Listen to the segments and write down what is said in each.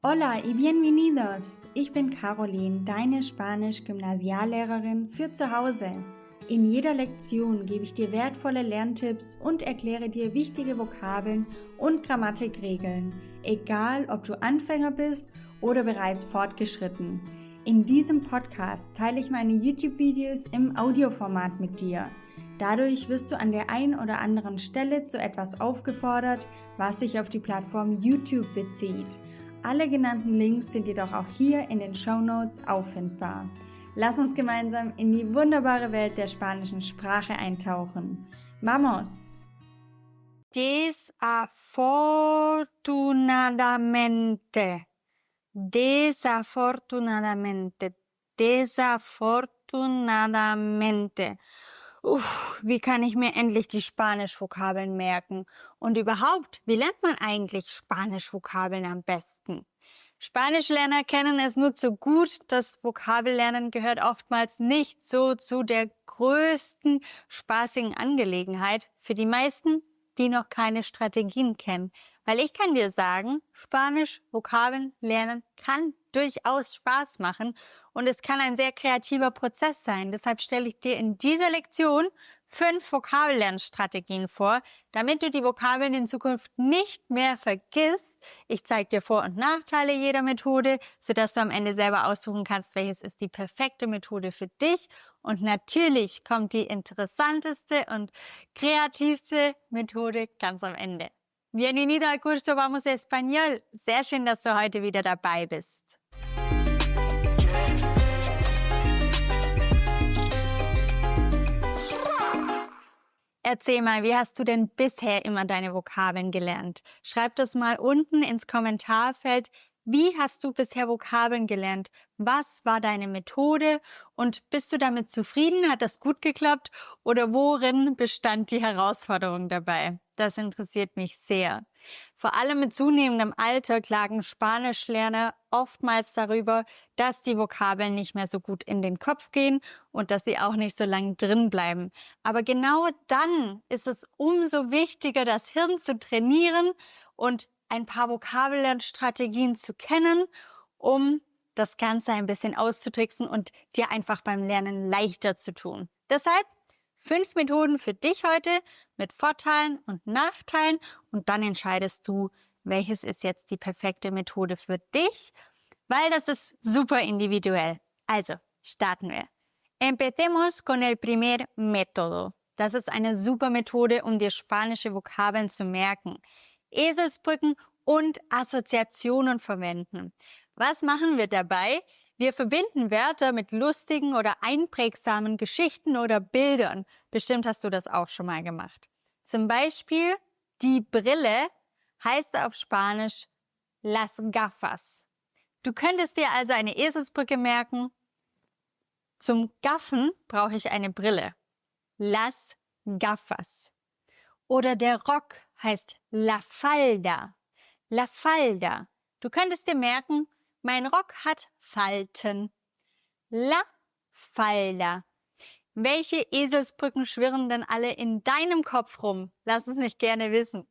Hola y bienvenidos! Ich bin Caroline, deine Spanisch-Gymnasiallehrerin für zu Hause. In jeder Lektion gebe ich dir wertvolle Lerntipps und erkläre dir wichtige Vokabeln und Grammatikregeln, egal ob du Anfänger bist oder bereits fortgeschritten. In diesem Podcast teile ich meine YouTube-Videos im Audioformat mit dir. Dadurch wirst du an der einen oder anderen Stelle zu etwas aufgefordert, was sich auf die Plattform YouTube bezieht. Alle genannten Links sind jedoch auch hier in den Shownotes auffindbar. Lass uns gemeinsam in die wunderbare Welt der spanischen Sprache eintauchen. ¡Vamos! Desafortunadamente, desafortunadamente, desafortunadamente. Wie kann ich mir endlich die Spanisch-Vokabeln merken? Und überhaupt, wie lernt man eigentlich Spanisch-Vokabeln am besten? Spanischlerner kennen es nur zu gut, das Vokabellernen gehört oftmals nicht so zu der größten spaßigen Angelegenheit für die meisten, die noch keine Strategien kennen. Weil ich kann dir sagen, Spanisch-Vokabeln lernen kann durchaus Spaß machen und es kann ein sehr kreativer Prozess sein. Deshalb stelle ich dir in dieser Lektion 5 Vokabellernstrategien vor, damit du die Vokabeln in Zukunft nicht mehr vergisst. Ich zeige dir Vor- und Nachteile jeder Methode, sodass du am Ende selber aussuchen kannst, welches ist die perfekte Methode für dich. Und natürlich kommt die interessanteste und kreativste Methode ganz am Ende. Bienvenido al curso Vamos Español. Sehr schön, dass du heute wieder dabei bist. Erzähl mal, wie hast du denn bisher immer deine Vokabeln gelernt? Schreib das mal unten ins Kommentarfeld. Wie hast du bisher Vokabeln gelernt? Was war deine Methode? Und bist du damit zufrieden? Hat das gut geklappt? Oder worin bestand die Herausforderung dabei? Das interessiert mich sehr. Vor allem mit zunehmendem Alter klagen Spanischlerner oftmals darüber, dass die Vokabeln nicht mehr so gut in den Kopf gehen und dass sie auch nicht so lange drin bleiben. Aber genau dann ist es umso wichtiger, das Hirn zu trainieren und ein paar Vokabellernstrategien zu kennen, um das Ganze ein bisschen auszutricksen und dir einfach beim Lernen leichter zu tun. Deshalb 5 Methoden für dich heute mit Vorteilen und Nachteilen und dann entscheidest du, welches ist jetzt die perfekte Methode für dich, weil das ist super individuell. Also, starten wir. Empecemos con el primer método. Das ist eine super Methode, um dir spanische Vokabeln zu merken. Eselsbrücken und Assoziationen verwenden. Was machen wir dabei? Wir verbinden Wörter mit lustigen oder einprägsamen Geschichten oder Bildern. Bestimmt hast du das auch schon mal gemacht. Zum Beispiel, die Brille heißt auf Spanisch las gafas. Du könntest dir also eine Eselsbrücke merken. Zum Gaffen brauche ich eine Brille. Las gafas. Oder der Rock heißt la falda. La falda. Du könntest dir merken, mein Rock hat Falten. La falda. Welche Eselsbrücken schwirren denn alle in deinem Kopf rum? Lass es mich gerne wissen.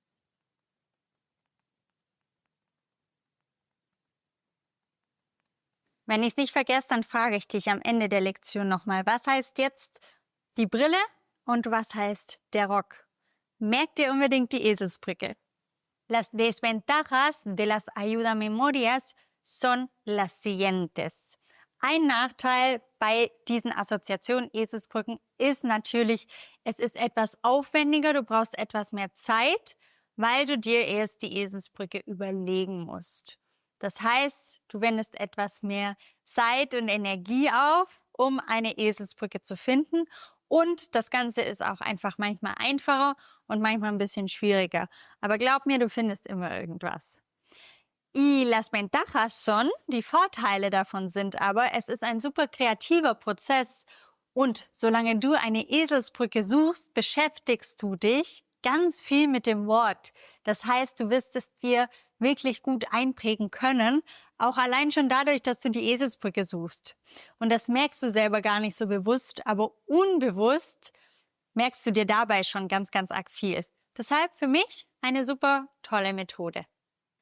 Wenn ich es nicht vergesse, dann frage ich dich am Ende der Lektion nochmal, was heißt jetzt die Brille und was heißt der Rock? Merk dir unbedingt die Eselsbrücke. Las desventajas de las ayudamemorias son las siguientes. Ein Nachteil bei diesen Assoziationen, Eselsbrücken, ist natürlich, es ist etwas aufwendiger, du brauchst etwas mehr Zeit, weil du dir erst die Eselsbrücke überlegen musst. Das heißt, du wendest etwas mehr Zeit und Energie auf, um eine Eselsbrücke zu finden. Und das Ganze ist auch einfach manchmal einfacher und manchmal ein bisschen schwieriger. Aber glaub mir, du findest immer irgendwas. Y las ventajas son, die Vorteile davon sind aber, es ist ein super kreativer Prozess. Und solange du eine Eselsbrücke suchst, beschäftigst du dich ganz viel mit dem Wort. Das heißt, du wirst es dir wirklich gut einprägen können, auch allein schon dadurch, dass du die Eselsbrücke suchst. Und das merkst du selber gar nicht so bewusst, aber unbewusst merkst du dir dabei schon ganz, ganz arg viel. Deshalb für mich eine super tolle Methode.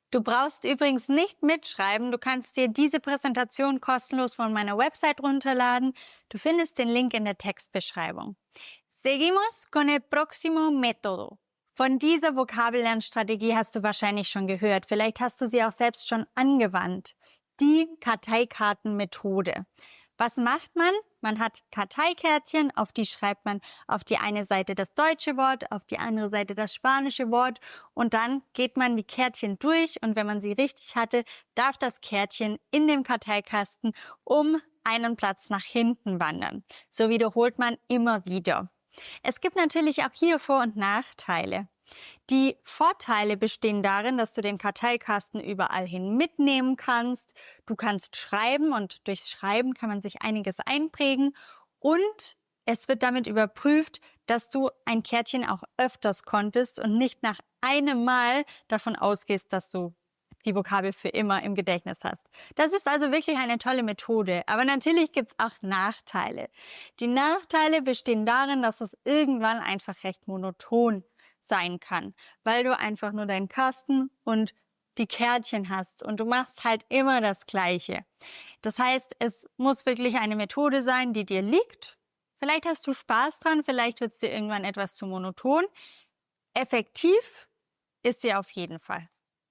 Du brauchst übrigens nicht mitschreiben, du kannst dir diese Präsentation kostenlos von meiner Website runterladen. Du findest den Link in der Textbeschreibung. Seguimos con el próximo método. Von dieser Vokabellernstrategie hast du wahrscheinlich schon gehört. Vielleicht hast du sie auch selbst schon angewandt. Die Karteikartenmethode. Was macht man? Man hat Karteikärtchen, auf die schreibt man auf die eine Seite das deutsche Wort, auf die andere Seite das spanische Wort und dann geht man die Kärtchen durch und wenn man sie richtig hatte, darf das Kärtchen in dem Karteikasten um einen Platz nach hinten wandern. So wiederholt man immer wieder. Es gibt natürlich auch hier Vor- und Nachteile. Die Vorteile bestehen darin, dass du den Karteikasten überall hin mitnehmen kannst. Du kannst schreiben und durchs Schreiben kann man sich einiges einprägen und es wird damit überprüft, dass du ein Kärtchen auch öfters konntest und nicht nach einem Mal davon ausgehst, dass du die Vokabel für immer im Gedächtnis hast. Das ist also wirklich eine tolle Methode. Aber natürlich gibt's auch Nachteile. Die Nachteile bestehen darin, dass es irgendwann einfach recht monoton sein kann, weil du einfach nur deinen Kasten und die Kärtchen hast und du machst halt immer das Gleiche. Das heißt, es muss wirklich eine Methode sein, die dir liegt. Vielleicht hast du Spaß dran, vielleicht wird es dir irgendwann etwas zu monoton. Effektiv ist sie auf jeden Fall.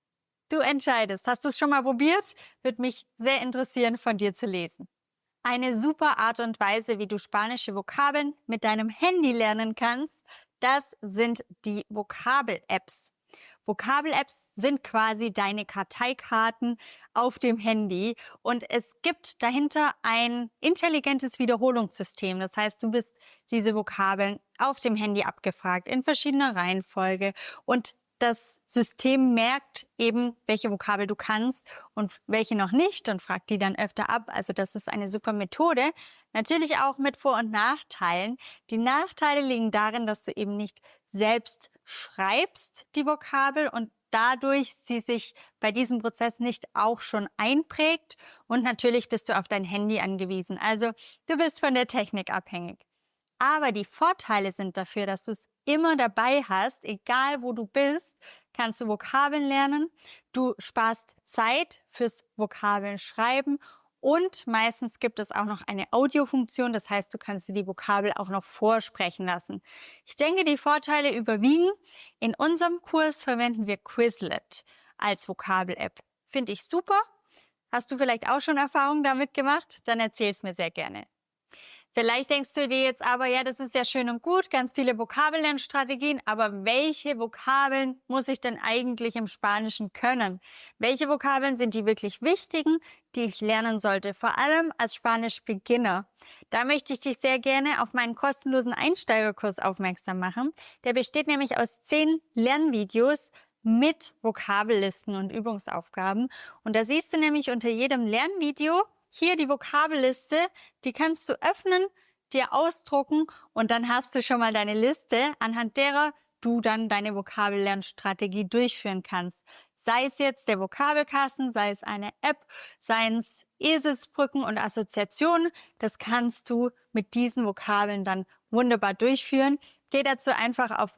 Du entscheidest. Hast du es schon mal probiert? Würde mich sehr interessieren, von dir zu lesen. Eine super Art und Weise, wie du spanische Vokabeln mit deinem Handy lernen kannst, das sind die Vokabel-Apps. Vokabel-Apps sind quasi deine Karteikarten auf dem Handy und es gibt dahinter ein intelligentes Wiederholungssystem. Das heißt, du wirst diese Vokabeln auf dem Handy abgefragt in verschiedener Reihenfolge und das System merkt eben, welche Vokabel du kannst und welche noch nicht und fragt die dann öfter ab. Also das ist eine super Methode. Natürlich auch mit Vor- und Nachteilen. Die Nachteile liegen darin, dass du eben nicht selbst schreibst, die Vokabel, und dadurch sie sich bei diesem Prozess nicht auch schon einprägt. Und natürlich bist du auf dein Handy angewiesen. Also du bist von der Technik abhängig. Aber die Vorteile sind dafür, dass du es immer dabei hast, egal wo du bist, kannst du Vokabeln lernen, du sparst Zeit fürs Vokabeln schreiben und meistens gibt es auch noch eine Audiofunktion, das heißt, du kannst dir die Vokabel auch noch vorsprechen lassen. Ich denke, die Vorteile überwiegen. In unserem Kurs verwenden wir Quizlet als Vokabel-App. Finde ich super. Hast du vielleicht auch schon Erfahrungen damit gemacht? Dann erzähl's mir sehr gerne. Vielleicht denkst du dir jetzt aber, ja, das ist ja schön und gut, ganz viele Vokabellernstrategien, aber welche Vokabeln muss ich denn eigentlich im Spanischen können? Welche Vokabeln sind die wirklich wichtigen, die ich lernen sollte, vor allem als Spanisch-Beginner? Da möchte ich dich sehr gerne auf meinen kostenlosen Einsteigerkurs aufmerksam machen. Der besteht nämlich aus 10 Lernvideos mit Vokabellisten und Übungsaufgaben. Und da siehst du nämlich unter jedem Lernvideo hier die Vokabelliste, die kannst du öffnen, dir ausdrucken und dann hast du schon mal deine Liste, anhand derer du dann deine Vokabellernstrategie durchführen kannst. Sei es jetzt der Vokabelkasten, sei es eine App, seien es Eselsbrücken und Assoziationen, das kannst du mit diesen Vokabeln dann wunderbar durchführen. Geh dazu einfach auf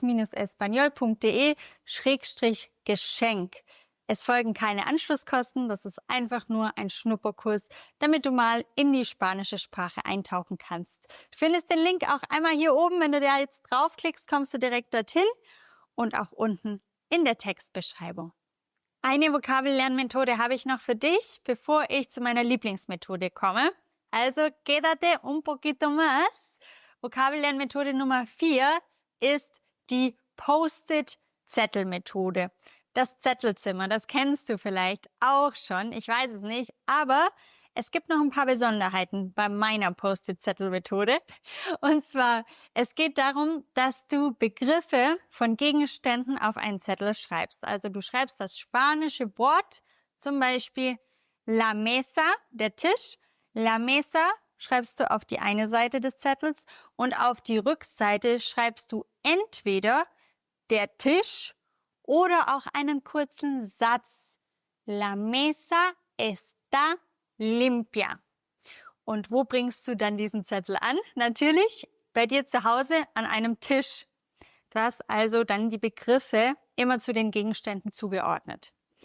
vamos-español.de/Geschenk. Es folgen keine Anschlusskosten, das ist einfach nur ein Schnupperkurs, damit du mal in die spanische Sprache eintauchen kannst. Du findest den Link auch einmal hier oben, wenn du da jetzt draufklickst, kommst du direkt dorthin und auch unten in der Textbeschreibung. Eine Vokabellernmethode habe ich noch für dich, bevor ich zu meiner Lieblingsmethode komme. Also quédate un poquito más. Vokabellernmethode Nummer 4 ist die Post-it-Zettel-Methode. Das Zettelzimmer, das kennst du vielleicht auch schon, ich weiß es nicht, aber es gibt noch ein paar Besonderheiten bei meiner Post-it-Zettel-Methode. Und zwar, es geht darum, dass du Begriffe von Gegenständen auf einen Zettel schreibst. Also du schreibst das spanische Wort, zum Beispiel la mesa, der Tisch. La mesa schreibst du auf die eine Seite des Zettels und auf die Rückseite schreibst du entweder der Tisch oder auch einen kurzen Satz. La mesa está limpia. Und wo bringst du dann diesen Zettel an? Natürlich bei dir zu Hause an einem Tisch. Du hast also dann die Begriffe immer zu den Gegenständen zugeordnet.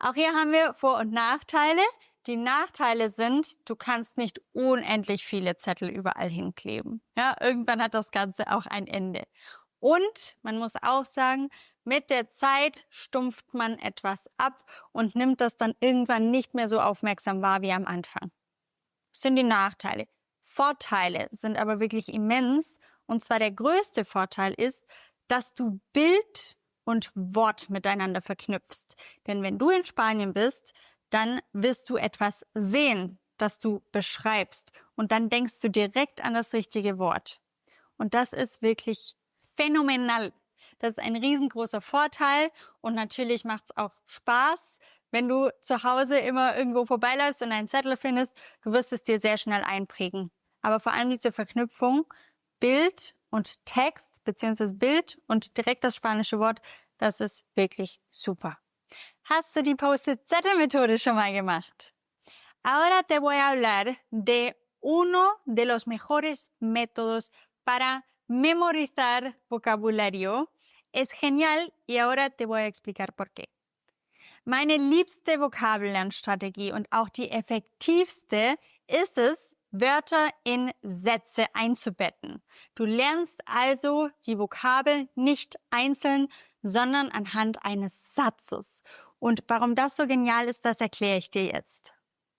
Auch hier haben wir Vor- und Nachteile. Die Nachteile sind, du kannst nicht unendlich viele Zettel überall hinkleben. Ja, irgendwann hat das Ganze auch ein Ende. Und man muss auch sagen, mit der Zeit stumpft man etwas ab und nimmt das dann irgendwann nicht mehr so aufmerksam wahr wie am Anfang. Das sind die Nachteile. Vorteile sind aber wirklich immens. Und zwar der größte Vorteil ist, dass du Bild und Wort miteinander verknüpfst. Denn wenn du in Spanien bist, dann wirst du etwas sehen, das du beschreibst. Und dann denkst du direkt an das richtige Wort. Und das ist wirklich phänomenal. Das ist ein riesengroßer Vorteil. Und natürlich macht es auch Spaß, wenn du zu Hause immer irgendwo vorbeiläufst und einen Zettel findest. Du wirst es dir sehr schnell einprägen. Aber vor allem diese Verknüpfung Bild und Text, beziehungsweise Bild und direkt das spanische Wort, das ist wirklich super. Hast du die Post-it-Zettel-Methode schon mal gemacht? Ahora te voy a hablar de uno de los mejores métodos para memorizar vocabulario. Es genial y ahora te voy a explicar por qué. Meine liebste Vokabellernstrategie und auch die effektivste ist es, Wörter in Sätze einzubetten. Du lernst also die Vokabel nicht einzeln, sondern anhand eines Satzes. Und warum das so genial ist, das erkläre ich dir jetzt.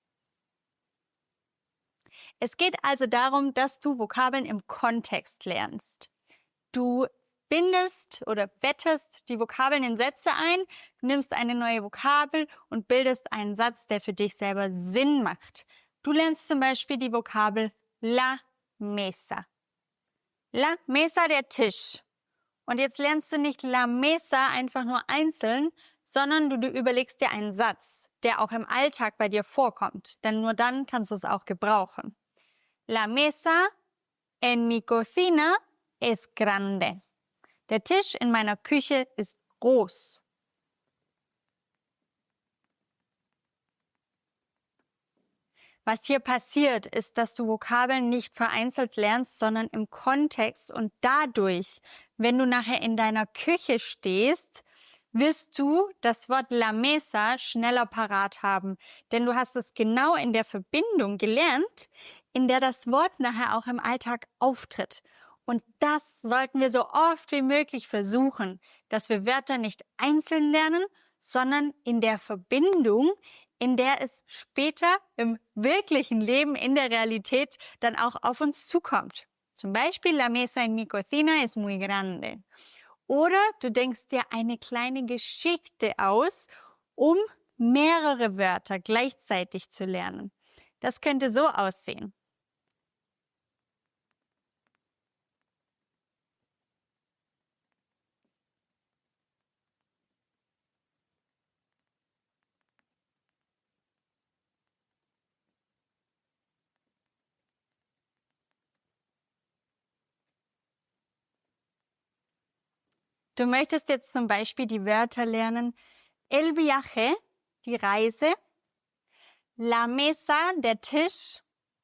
Es geht also darum, dass du Vokabeln im Kontext lernst. Du bindest oder bettest die Vokabeln in Sätze ein, nimmst eine neue Vokabel und bildest einen Satz, der für dich selber Sinn macht. Du lernst zum Beispiel die Vokabel la mesa. La mesa, der Tisch. Und jetzt lernst du nicht la mesa einfach nur einzeln, sondern du überlegst dir einen Satz, der auch im Alltag bei dir vorkommt. Denn nur dann kannst du es auch gebrauchen. La mesa en mi cocina es grande. Der Tisch in meiner Küche ist groß. Was hier passiert, ist, dass du Vokabeln nicht vereinzelt lernst, sondern im Kontext und dadurch, wenn du nachher in deiner Küche stehst, wirst du das Wort la mesa schneller parat haben, denn du hast es genau in der Verbindung gelernt, in der das Wort nachher auch im Alltag auftritt. Und das sollten wir so oft wie möglich versuchen, dass wir Wörter nicht einzeln lernen, sondern in der Verbindung, in der es später im wirklichen Leben, in der Realität dann auch auf uns zukommt. Zum Beispiel, la mesa en mi cocina es muy grande. Oder du denkst dir eine kleine Geschichte aus, um mehrere Wörter gleichzeitig zu lernen. Das könnte so aussehen. Du möchtest jetzt zum Beispiel die Wörter lernen, el viaje, die Reise, la mesa, der Tisch,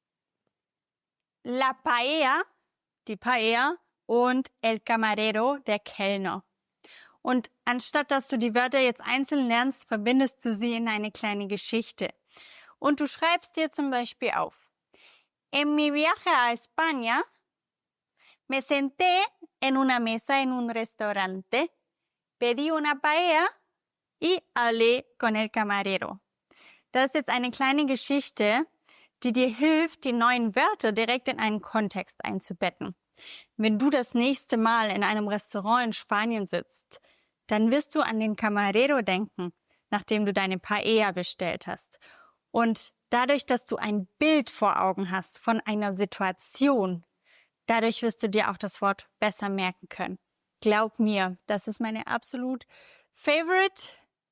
la paella, die Paella und el camarero, der Kellner. Und anstatt dass du die Wörter jetzt einzeln lernst, verbindest du sie in eine kleine Geschichte. Und du schreibst dir zum Beispiel auf: En mi viaje a España me senté en una mesa en un restaurante, pedí una paella y hablé con el camarero. Das ist jetzt eine kleine Geschichte, die dir hilft, die neuen Wörter direkt in einen Kontext einzubetten. Wenn du das nächste Mal in einem Restaurant in Spanien sitzt, dann wirst du an den Camarero denken, nachdem du deine Paella bestellt hast. Und dadurch, dass du ein Bild vor Augen hast von einer Situation, dadurch wirst du dir auch das Wort besser merken können. Glaub mir, das ist meine absolut favorite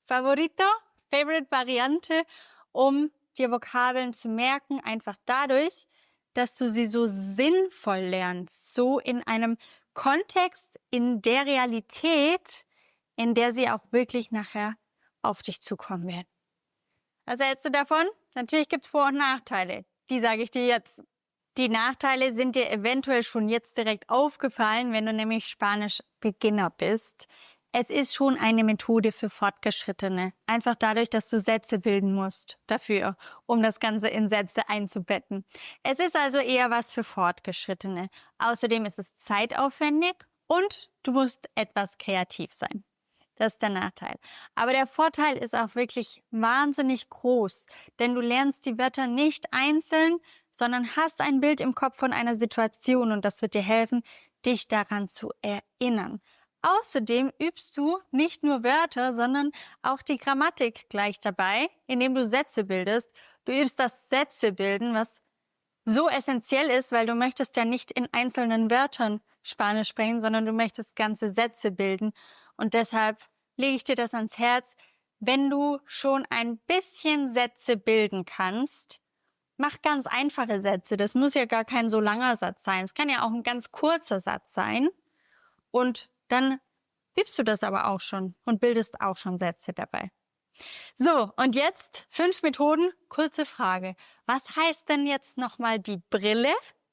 Variante, um dir Vokabeln zu merken, einfach dadurch, dass du sie so sinnvoll lernst, so in einem Kontext, in der Realität, in der sie auch wirklich nachher auf dich zukommen werden. Was hältst du davon? Natürlich gibt's Vor- und Nachteile. Die sage ich dir jetzt. Die Nachteile sind dir eventuell schon jetzt direkt aufgefallen, wenn du nämlich Spanisch-Beginner bist. Es ist schon eine Methode für Fortgeschrittene. Einfach dadurch, dass du Sätze bilden musst dafür, um das Ganze in Sätze einzubetten. Es ist also eher was für Fortgeschrittene. Außerdem ist es zeitaufwendig und du musst etwas kreativ sein. Das ist der Nachteil. Aber der Vorteil ist auch wirklich wahnsinnig groß, denn du lernst die Wörter nicht einzeln, sondern hast ein Bild im Kopf von einer Situation und das wird dir helfen, dich daran zu erinnern. Außerdem übst du nicht nur Wörter, sondern auch die Grammatik gleich dabei, indem du Sätze bildest. Du übst das Sätzebilden, was so essentiell ist, weil du möchtest ja nicht in einzelnen Wörtern Spanisch sprechen, sondern du möchtest ganze Sätze bilden. Und deshalb lege ich dir das ans Herz, wenn du schon ein bisschen Sätze bilden kannst, mach ganz einfache Sätze. Das muss ja gar kein so langer Satz sein. Es kann ja auch ein ganz kurzer Satz sein. Und dann übst du das aber auch schon und bildest auch schon Sätze dabei. So, und jetzt 5 Methoden. Kurze Frage. Was heißt denn jetzt nochmal die Brille?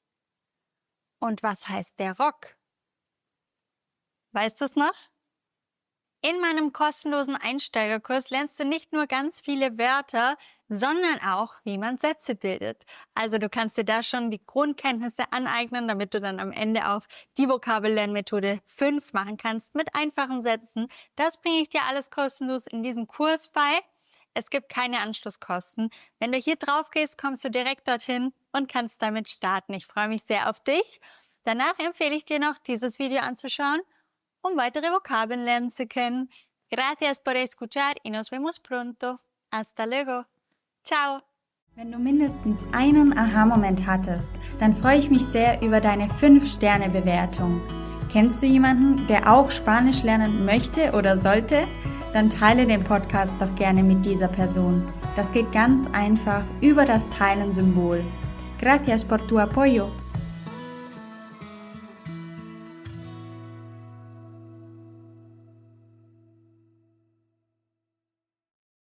Und was heißt der Rock? Weißt du es noch? In meinem kostenlosen Einsteigerkurs lernst du nicht nur ganz viele Wörter, sondern auch, wie man Sätze bildet. Also du kannst dir da schon die Grundkenntnisse aneignen, damit du dann am Ende auch die Vokabellernmethode 5 machen kannst mit einfachen Sätzen. Das bringe ich dir alles kostenlos in diesem Kurs bei. Es gibt keine Anschlusskosten. Wenn du hier drauf gehst, kommst du direkt dorthin und kannst damit starten. Ich freue mich sehr auf dich. Danach empfehle ich dir noch, dieses Video anzuschauen, um weitere Vokabeln lernen zu können. Gracias por escuchar y nos vemos pronto. Hasta luego. Ciao. Wenn du mindestens einen Aha-Moment hattest, dann freue ich mich sehr über deine 5-Sterne-Bewertung. Kennst du jemanden, der auch Spanisch lernen möchte oder sollte? Dann teile den Podcast doch gerne mit dieser Person. Das geht ganz einfach über das Teilen-Symbol. Gracias por tu apoyo.